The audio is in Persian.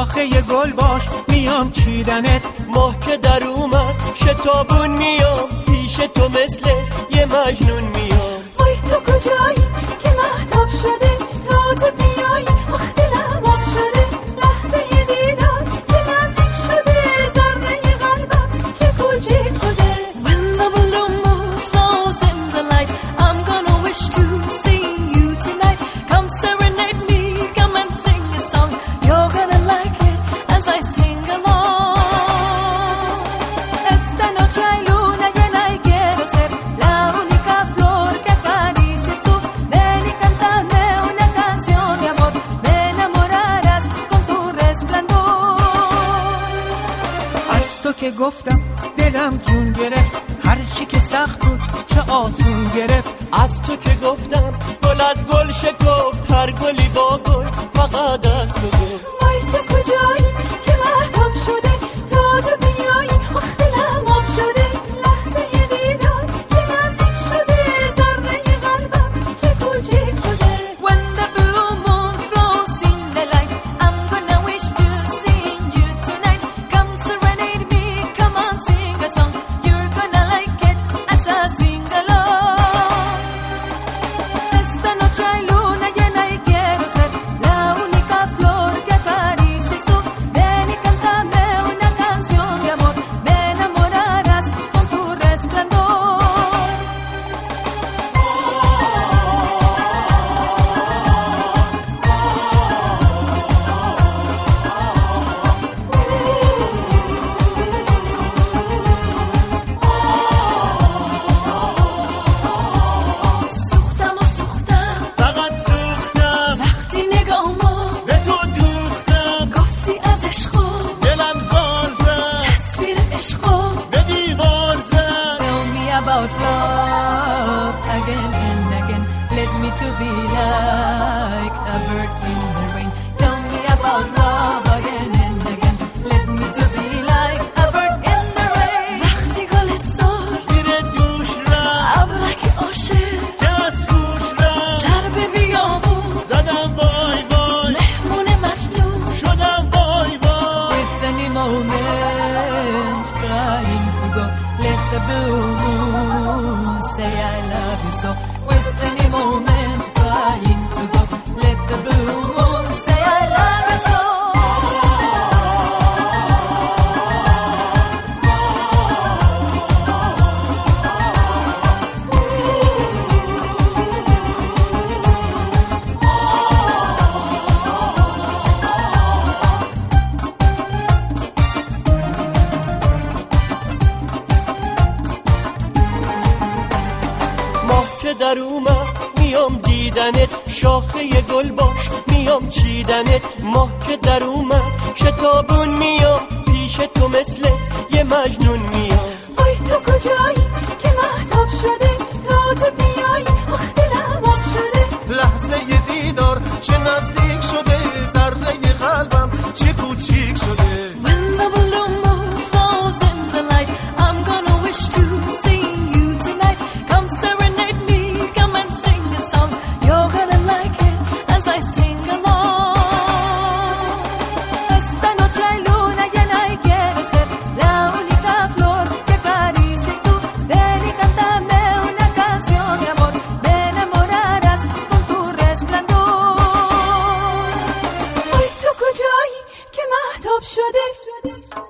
شاخه گل باش میام چیدنت. ماه که در اومد شتابون میام پیش تو مثل یه مجنون میام. وای تو کجایی که مهتاب شده تا تو بیایی آخ دلم آب شده. لحظه دیدار چه نزدیک شده ذره قلبم چه کوچیک شده. When the balloon moves flows in the light, I'm gonna wish to see you tonight. Come serenade me, come and sing a song. You're gonna like it as I sing along. Esta noche hay luna llena y quiero ser la única flor que acaricies tú. Ven y cántame una canción de amor, me enamorarás con tu resplandor. از تو که گفتم دلم جون گرفت، هر چی که سخت بود چه آسون گرفت. از تو که گفتم گل از گل شکفت، هر گلی با گل فقط از تو گفت. وای تو کجایی که مهتاب شده تا تو بیایی آخ دلم آب شده. لحظه دیدار چه نزدیک شده ذره قلبم چه کوچیک شده. When the blue moon flows in the light, I'm gonna wish to see you tonight. Come serenade me, come on sing a song. You're gonna like it as I sing along. Esta noche hay luna llena y quiero ser la única flor que acaricies tú. Ven y cántame una canción de amor, me enamorarás con tu resplandor. سوختم و سوختم فقط سوختم وقتی نگاهمو به تو دوختم. گفتی از عشقو دلم زار زد تصویر عشقو به دیوار زد. Tell me about love again and again. Let me to be like a bird in the rain. Tell me about love again and again. Let me to be like a bird in the rain. وقتی گل سر زیر دوش رفت ابرک عاشق که از گوش رفت. سر به بیابون زدم وای وای مهمون مجنون. شدم وای وای. With any moment trying to go, let the blue moon say I love you so. With any moment trying to go, let the blue moon say I love you so. ماه که در اومد میام دیدنت، شاخه گل باش میام چیدنت. ماه که در اومد شتابون میام پیش تو مثل یه مجنون میام. وای تو کجایی که مهتاب شده تا تو بیایی آخ دلم آب شده. لحظه دیدار چه نزدیک شده ذره قلبم چه کوچیک شده. When the balloon moon flows in the light, I'm gonna wish to see you tonight. Come serenade me, come and sing a song. You're gonna like it as I sing along. Esta noche hay luna llena y quiero ser la única flor que acaricies tú. Ven y cántame una canción de amor, me enamorarás con tu resplandor. وای تو کجایی که مهتاب شده